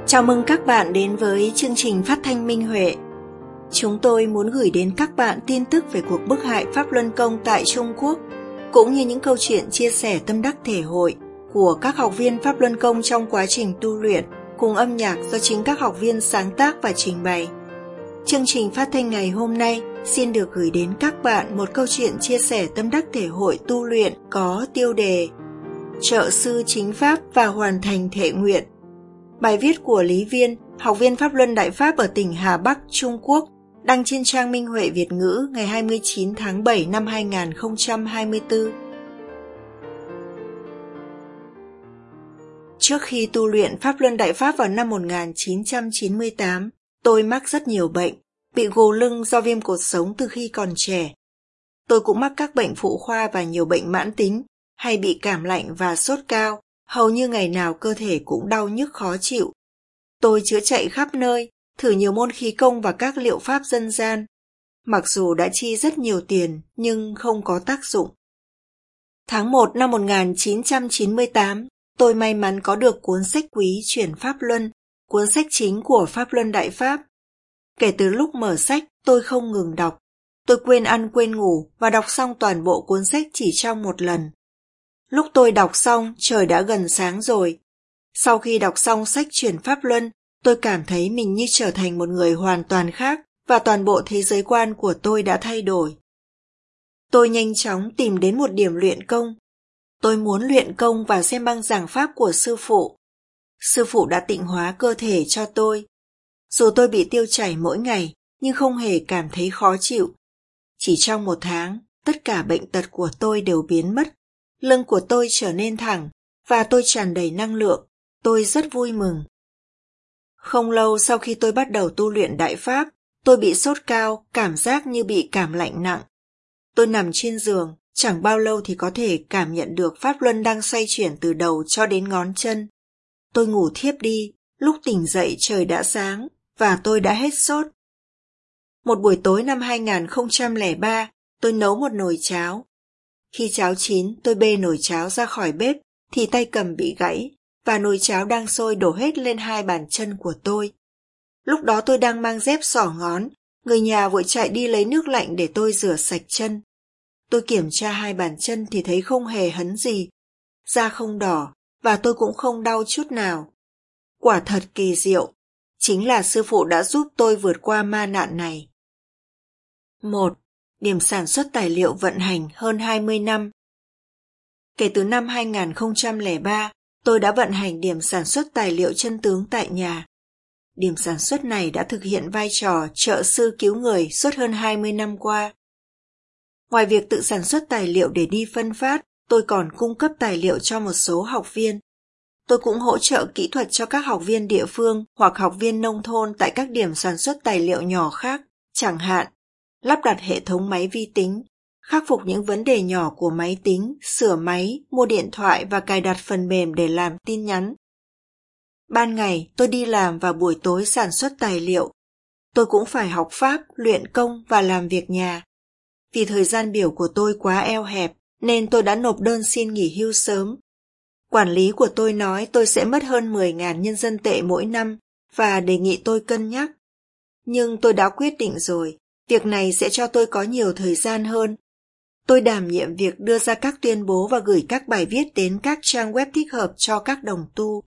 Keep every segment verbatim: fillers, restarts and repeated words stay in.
Chào mừng các bạn đến với chương trình phát thanh Minh Huệ. Chúng tôi muốn gửi đến các bạn tin tức về cuộc bức hại Pháp Luân Công tại Trung Quốc, cũng như những câu chuyện chia sẻ tâm đắc thể hội của các học viên Pháp Luân Công trong quá trình tu luyện, cùng âm nhạc do chính các học viên sáng tác và trình bày. Chương trình phát thanh ngày hôm nay xin được gửi đến các bạn một câu chuyện chia sẻ tâm đắc thể hội tu luyện có tiêu đề Trợ sư chính Pháp và hoàn thành thệ nguyện. Bài viết của Lý Viên, học viên Pháp Luân Đại Pháp ở tỉnh Hà Bắc, Trung Quốc, đăng trên trang Minh Huệ Việt ngữ ngày hai mươi chín tháng bảy năm hai nghìn không trăm hai mươi tư. Trước khi tu luyện Pháp Luân Đại Pháp vào năm một nghìn chín trăm chín mươi tám, tôi mắc rất nhiều bệnh, bị gồ lưng do viêm cột sống từ khi còn trẻ. Tôi cũng mắc các bệnh phụ khoa và nhiều bệnh mãn tính, hay bị cảm lạnh và sốt cao, hầu như ngày nào cơ thể cũng đau nhức khó chịu. Tôi chữa chạy khắp nơi, thử nhiều môn khí công và các liệu pháp dân gian. Mặc dù đã chi rất nhiều tiền, nhưng không có tác dụng. Tháng một năm một nghìn chín trăm chín mươi tám, tôi may mắn có được cuốn sách quý Chuyển Pháp Luân, cuốn sách chính của Pháp Luân Đại Pháp. Kể từ lúc mở sách, tôi không ngừng đọc. Tôi quên ăn quên ngủ và đọc xong toàn bộ cuốn sách chỉ trong một lần. Lúc tôi đọc xong, trời đã gần sáng rồi. Sau khi đọc xong sách Chuyển Pháp Luân, tôi cảm thấy mình như trở thành một người hoàn toàn khác và toàn bộ thế giới quan của tôi đã thay đổi. Tôi nhanh chóng tìm đến một điểm luyện công. Tôi muốn luyện công và xem băng giảng pháp của sư phụ. Sư phụ đã tịnh hóa cơ thể cho tôi. Dù tôi bị tiêu chảy mỗi ngày, nhưng không hề cảm thấy khó chịu. Chỉ trong một tháng, tất cả bệnh tật của tôi đều biến mất. Lưng của tôi trở nên thẳng, và tôi tràn đầy năng lượng. Tôi rất vui mừng. Không lâu sau khi tôi bắt đầu tu luyện Đại Pháp, tôi bị sốt cao, cảm giác như bị cảm lạnh nặng. Tôi nằm trên giường, chẳng bao lâu thì có thể cảm nhận được Pháp Luân đang xoay chuyển từ đầu cho đến ngón chân. Tôi ngủ thiếp đi, lúc tỉnh dậy trời đã sáng, và tôi đã hết sốt. Một buổi tối năm hai nghìn không trăm lẻ ba, tôi nấu một nồi cháo. Khi cháo chín, tôi bê nồi cháo ra khỏi bếp, thì tay cầm bị gãy, và nồi cháo đang sôi đổ hết lên hai bàn chân của tôi. Lúc đó tôi đang mang dép xỏ ngón, người nhà vội chạy đi lấy nước lạnh để tôi rửa sạch chân. Tôi kiểm tra hai bàn chân thì thấy không hề hấn gì, da không đỏ, và tôi cũng không đau chút nào. Quả thật kỳ diệu, chính là sư phụ đã giúp tôi vượt qua ma nạn này. một. Điểm sản xuất tài liệu vận hành hơn hai mươi năm. Kể từ năm hai nghìn không trăm lẻ ba, tôi đã vận hành điểm sản xuất tài liệu chân tướng tại nhà. Điểm sản xuất này đã thực hiện vai trò trợ sư cứu người suốt hơn hai mươi năm qua. Ngoài việc tự sản xuất tài liệu để đi phân phát, tôi còn cung cấp tài liệu cho một số học viên. Tôi cũng hỗ trợ kỹ thuật cho các học viên địa phương hoặc học viên nông thôn tại các điểm sản xuất tài liệu nhỏ khác, chẳng hạn lắp đặt hệ thống máy vi tính, khắc phục những vấn đề nhỏ của máy tính, sửa máy, mua điện thoại và cài đặt phần mềm để làm tin nhắn. Ban ngày tôi đi làm và buổi tối sản xuất tài liệu. Tôi cũng phải học pháp, luyện công và làm việc nhà. Vì thời gian biểu của tôi quá eo hẹp nên tôi đã nộp đơn xin nghỉ hưu sớm. Quản lý của tôi nói tôi sẽ mất hơn mười nghìn nhân dân tệ mỗi năm và đề nghị tôi cân nhắc. Nhưng tôi đã quyết định rồi, việc này sẽ cho tôi có nhiều thời gian hơn. Tôi đảm nhiệm việc đưa ra các tuyên bố và gửi các bài viết đến các trang web thích hợp cho các đồng tu.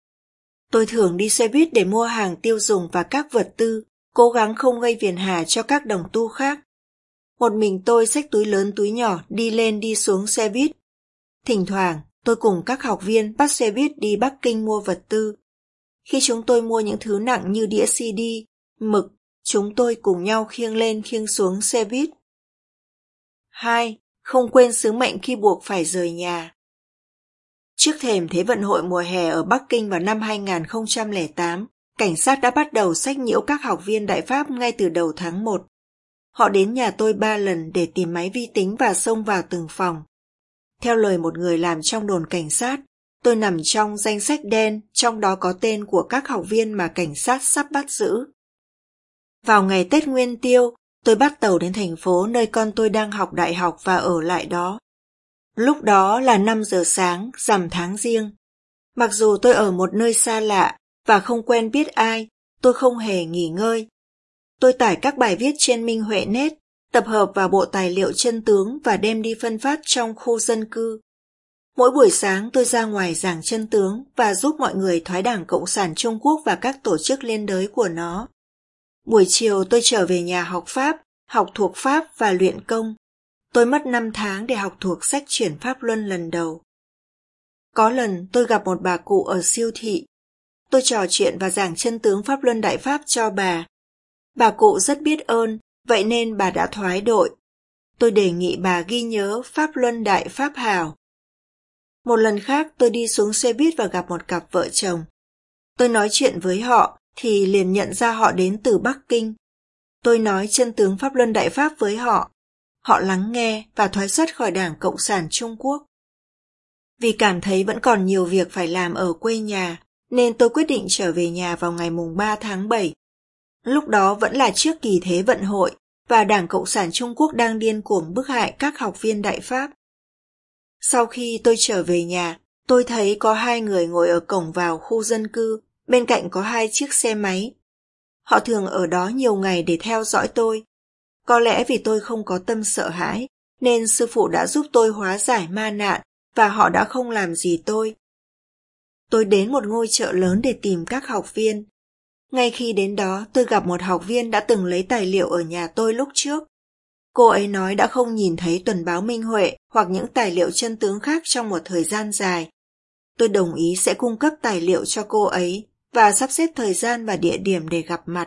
Tôi thường đi xe buýt để mua hàng tiêu dùng và các vật tư, cố gắng không gây phiền hà cho các đồng tu khác. Một mình tôi xách túi lớn túi nhỏ đi lên đi xuống xe buýt. Thỉnh thoảng, tôi cùng các học viên bắt xe buýt đi Bắc Kinh mua vật tư. Khi chúng tôi mua những thứ nặng như đĩa xê đê, mực, chúng tôi cùng nhau khiêng lên khiêng xuống xe buýt. hai. Không quên sứ mệnh khi buộc phải rời nhà. Trước thềm Thế vận hội mùa hè ở Bắc Kinh vào năm hai nghìn không trăm lẻ tám, cảnh sát đã bắt đầu xách nhiễu các học viên Đại Pháp ngay từ đầu tháng một. Họ đến nhà tôi ba lần để tìm máy vi tính và xông vào từng phòng. Theo lời một người làm trong đồn cảnh sát, tôi nằm trong danh sách đen, trong đó có tên của các học viên mà cảnh sát sắp bắt giữ. Vào ngày Tết Nguyên Tiêu, tôi bắt tàu đến thành phố nơi con tôi đang học đại học và ở lại đó. Lúc đó là năm giờ sáng, rằm tháng Giêng. Mặc dù tôi ở một nơi xa lạ, và không quen biết ai, tôi không hề nghỉ ngơi. Tôi tải các bài viết trên Minh Huệ Net, tập hợp vào bộ tài liệu chân tướng và đem đi phân phát trong khu dân cư. Mỗi buổi sáng tôi ra ngoài giảng chân tướng và giúp mọi người thoái Đảng Cộng sản Trung Quốc và các tổ chức liên đới của nó. Buổi chiều tôi trở về nhà học Pháp, học thuộc Pháp và luyện công. Tôi mất năm tháng để học thuộc sách chuyển Pháp Luân lần đầu. Có lần tôi gặp một bà cụ ở siêu thị. Tôi trò chuyện và giảng chân tướng Pháp Luân Đại Pháp cho bà. Bà cụ rất biết ơn, vậy nên bà đã thoái đội. Tôi đề nghị bà ghi nhớ Pháp Luân Đại Pháp Hảo. Một lần khác tôi đi xuống xe buýt và gặp một cặp vợ chồng. Tôi nói chuyện với họ thì liền nhận ra họ đến từ Bắc Kinh. Tôi nói chân tướng Pháp Luân Đại Pháp với họ. Họ lắng nghe và thoái xuất khỏi Đảng Cộng sản Trung Quốc. Vì cảm thấy vẫn còn nhiều việc phải làm ở quê nhà, nên tôi quyết định trở về nhà vào ngày mùng ba tháng bảy. Lúc đó vẫn là trước kỳ Thế vận hội và Đảng Cộng sản Trung Quốc đang điên cuồng bức hại các học viên Đại Pháp. Sau khi tôi trở về nhà, tôi thấy có hai người ngồi ở cổng vào khu dân cư, bên cạnh có hai chiếc xe máy. Họ thường ở đó nhiều ngày để theo dõi tôi. Có lẽ vì tôi không có tâm sợ hãi, nên sư phụ đã giúp tôi hóa giải ma nạn và họ đã không làm gì tôi. Tôi đến một ngôi chợ lớn để tìm các học viên. Ngay khi đến đó, tôi gặp một học viên đã từng lấy tài liệu ở nhà tôi lúc trước. Cô ấy nói đã không nhìn thấy tuần báo Minh Huệ hoặc những tài liệu chân tướng khác trong một thời gian dài. Tôi đồng ý sẽ cung cấp tài liệu cho cô ấy và sắp xếp thời gian và địa điểm để gặp mặt.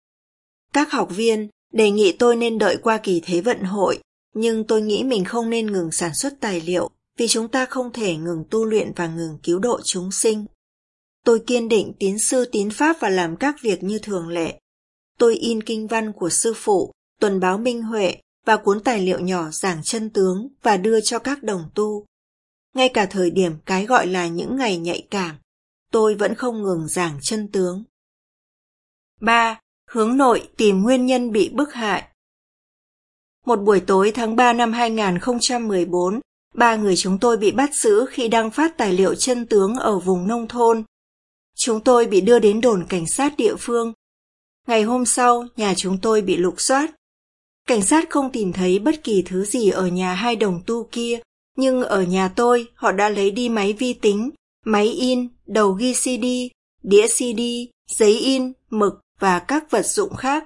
Các học viên đề nghị tôi nên đợi qua kỳ Thế vận hội, nhưng tôi nghĩ mình không nên ngừng sản xuất tài liệu vì chúng ta không thể ngừng tu luyện và ngừng cứu độ chúng sinh. Tôi kiên định tín sư tín pháp và làm các việc như thường lệ. Tôi in kinh văn của sư phụ, tuần báo Minh Huệ và cuốn tài liệu nhỏ giảng chân tướng và đưa cho các đồng tu. Ngay cả thời điểm cái gọi là những ngày nhạy cảm, tôi vẫn không ngừng giảng chân tướng. ba. Hướng nội tìm nguyên nhân bị bức hại. Một buổi tối tháng ba năm hai nghìn không trăm mười bốn, ba người chúng tôi bị bắt giữ khi đăng phát tài liệu chân tướng ở vùng nông thôn. Chúng tôi bị đưa đến đồn cảnh sát địa phương. Ngày hôm sau, nhà chúng tôi bị lục soát. Cảnh sát không tìm thấy bất kỳ thứ gì ở nhà hai đồng tu kia, nhưng ở nhà tôi họ đã lấy đi máy vi tính, máy in, đầu ghi xê đê, đĩa xê đê, giấy in, mực và các vật dụng khác.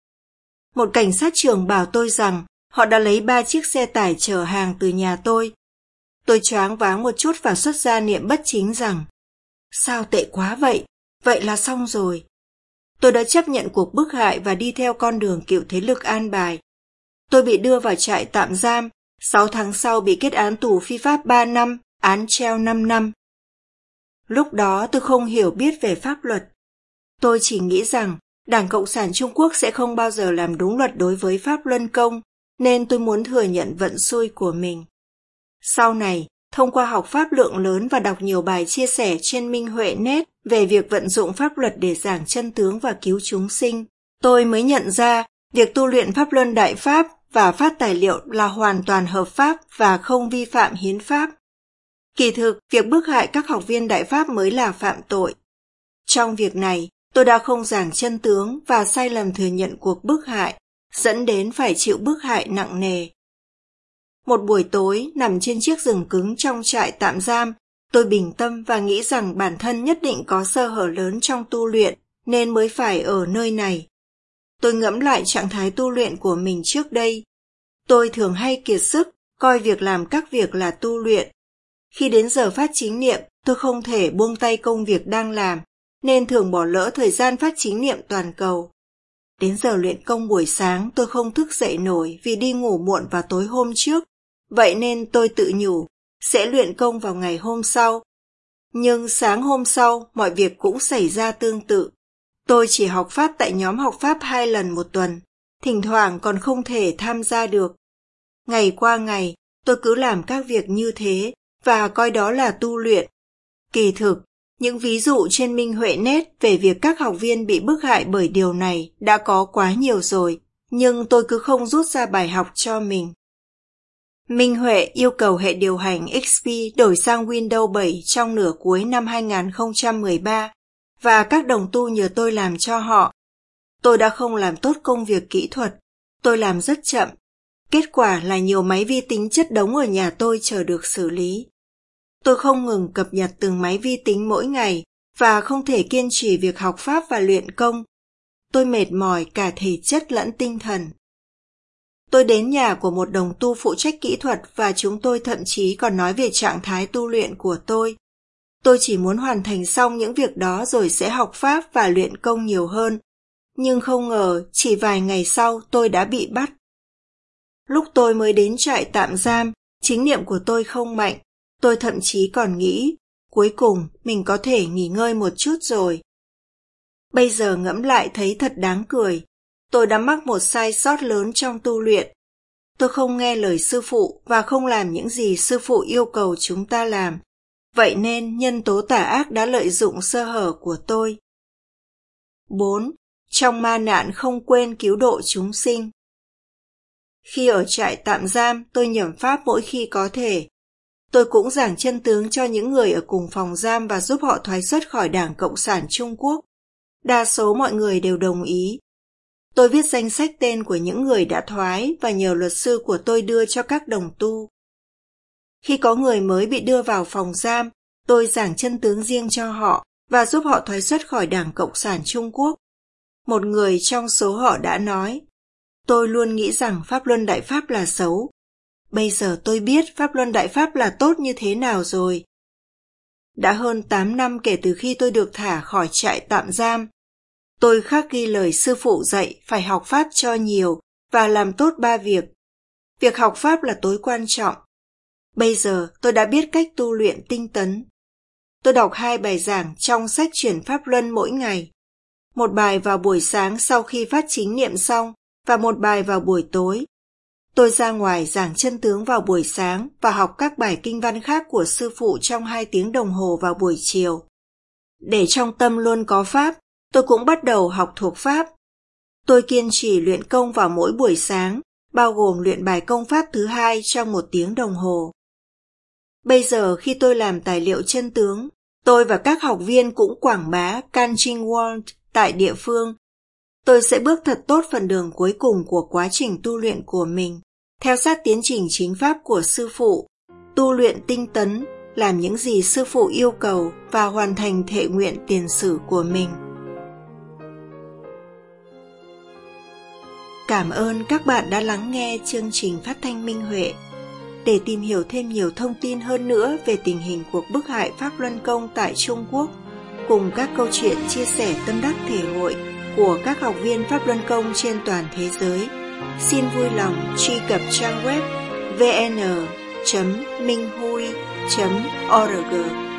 Một cảnh sát trưởng bảo tôi rằng họ đã lấy ba chiếc xe tải chở hàng từ nhà tôi. Tôi choáng váng một chút và xuất ra niệm bất chính rằng sao tệ quá vậy, vậy là xong rồi. Tôi đã chấp nhận cuộc bức hại và đi theo con đường cựu thế lực an bài. Tôi bị đưa vào trại tạm giam, sáu tháng sau bị kết án tù phi pháp ba năm, án treo năm năm. Lúc đó tôi không hiểu biết về pháp luật. Tôi chỉ nghĩ rằng Đảng Cộng sản Trung Quốc sẽ không bao giờ làm đúng luật đối với Pháp Luân Công, nên tôi muốn thừa nhận vận xui của mình. Sau này, thông qua học Pháp lượng lớn và đọc nhiều bài chia sẻ trên Minh Huệ Net về việc vận dụng pháp luật để giảng chân tướng và cứu chúng sinh, tôi mới nhận ra việc tu luyện Pháp Luân Đại Pháp và phát tài liệu là hoàn toàn hợp pháp và không vi phạm hiến pháp. Kỳ thực, việc bức hại các học viên Đại Pháp mới là phạm tội. Trong việc này, tôi đã không giảng chân tướng và sai lầm thừa nhận cuộc bức hại, dẫn đến phải chịu bức hại nặng nề. Một buổi tối, nằm trên chiếc giường cứng trong trại tạm giam, tôi bình tâm và nghĩ rằng bản thân nhất định có sơ hở lớn trong tu luyện, nên mới phải ở nơi này. Tôi ngẫm lại trạng thái tu luyện của mình trước đây. Tôi thường hay kiệt sức, coi việc làm các việc là tu luyện. Khi đến giờ phát chính niệm, tôi không thể buông tay công việc đang làm, nên thường bỏ lỡ thời gian phát chính niệm toàn cầu. Đến giờ luyện công buổi sáng tôi không thức dậy nổi vì đi ngủ muộn vào tối hôm trước, vậy nên tôi tự nhủ, sẽ luyện công vào ngày hôm sau. Nhưng sáng hôm sau, mọi việc cũng xảy ra tương tự. Tôi chỉ học Pháp tại nhóm học Pháp hai lần một tuần, thỉnh thoảng còn không thể tham gia được. Ngày qua ngày, tôi cứ làm các việc như thế và coi đó là tu luyện. Kỳ thực, những ví dụ trên Minh Huệ Net về việc các học viên bị bức hại bởi điều này đã có quá nhiều rồi, nhưng tôi cứ không rút ra bài học cho mình. Minh Huệ yêu cầu hệ điều hành ích pê đổi sang Windows bảy trong nửa cuối năm hai nghìn không trăm mười ba, và các đồng tu nhờ tôi làm cho họ. Tôi đã không làm tốt công việc kỹ thuật, tôi làm rất chậm. Kết quả là nhiều máy vi tính chất đống ở nhà tôi chờ được xử lý. Tôi không ngừng cập nhật từng máy vi tính mỗi ngày và không thể kiên trì việc học pháp và luyện công. Tôi mệt mỏi cả thể chất lẫn tinh thần. Tôi đến nhà của một đồng tu phụ trách kỹ thuật và chúng tôi thậm chí còn nói về trạng thái tu luyện của tôi. Tôi chỉ muốn hoàn thành xong những việc đó rồi sẽ học pháp và luyện công nhiều hơn. Nhưng không ngờ, chỉ vài ngày sau tôi đã bị bắt. Lúc tôi mới đến trại tạm giam, chính niệm của tôi không mạnh. Tôi thậm chí còn nghĩ, cuối cùng mình có thể nghỉ ngơi một chút rồi. Bây giờ ngẫm lại thấy thật đáng cười. Tôi đã mắc một sai sót lớn trong tu luyện. Tôi không nghe lời sư phụ và không làm những gì sư phụ yêu cầu chúng ta làm. Vậy nên nhân tố tà ác đã lợi dụng sơ hở của tôi. bốn. Trong ma nạn không quên cứu độ chúng sinh. Khi ở trại tạm giam, tôi nhẩm pháp mỗi khi có thể. Tôi cũng giảng chân tướng cho những người ở cùng phòng giam và giúp họ thoái xuất khỏi Đảng Cộng sản Trung Quốc. Đa số mọi người đều đồng ý. Tôi viết danh sách tên của những người đã thoái và nhờ luật sư của tôi đưa cho các đồng tu. Khi có người mới bị đưa vào phòng giam, tôi giảng chân tướng riêng cho họ và giúp họ thoái xuất khỏi Đảng Cộng sản Trung Quốc. Một người trong số họ đã nói, tôi luôn nghĩ rằng Pháp Luân Đại Pháp là xấu. Bây giờ tôi biết Pháp Luân Đại Pháp là tốt như thế nào rồi. Đã hơn tám năm kể từ khi tôi được thả khỏi trại tạm giam. Tôi khắc ghi lời sư phụ dạy phải học Pháp cho nhiều và làm tốt ba việc. Việc học Pháp là tối quan trọng. Bây giờ tôi đã biết cách tu luyện tinh tấn. Tôi đọc hai bài giảng trong sách Chuyển Pháp Luân mỗi ngày. Một bài vào buổi sáng sau khi phát chính niệm xong và một bài vào buổi tối. Tôi ra ngoài giảng chân tướng vào buổi sáng và học các bài kinh văn khác của sư phụ trong hai tiếng đồng hồ vào buổi chiều. Để trong tâm luôn có Pháp, tôi cũng bắt đầu học thuộc Pháp. Tôi kiên trì luyện công vào mỗi buổi sáng, bao gồm luyện bài công Pháp thứ hai trong một tiếng đồng hồ. Bây giờ khi tôi làm tài liệu chân tướng, tôi và các học viên cũng quảng bá Kanjing World tại địa phương. Tôi sẽ bước thật tốt phần đường cuối cùng của quá trình tu luyện của mình, theo sát tiến trình chính pháp của sư phụ, tu luyện tinh tấn, làm những gì sư phụ yêu cầu và hoàn thành thệ nguyện tiền sử của mình. Cảm ơn các bạn đã lắng nghe chương trình phát thanh Minh Huệ. Để tìm hiểu thêm nhiều thông tin hơn nữa về tình hình cuộc bức hại Pháp Luân Công tại Trung Quốc, cùng các câu chuyện chia sẻ tâm đắc thể hội của các học viên Pháp Luân Công trên toàn thế giới, xin vui lòng truy cập trang web vn chấm minh hui chấm org.